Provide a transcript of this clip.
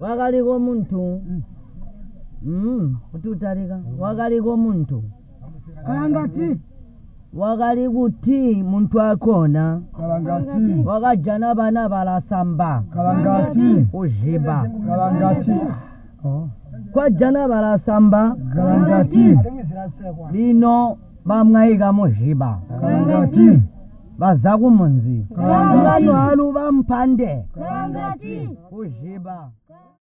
wakaliko muntu ututarika wakaliko muntu kalangati wakali kuti muntu akona kalangati wakajana bana balasamba kalangati ujiba kalangati kwa jana balasamba kalangati lino bamwaiga mujiba kalangati bazaku munzi kalangati alu bampande kalangati ujiba